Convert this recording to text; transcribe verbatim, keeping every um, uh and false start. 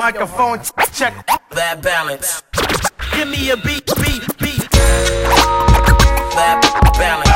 Microphone check that balance. Give me a beat, beat, beat. That balance.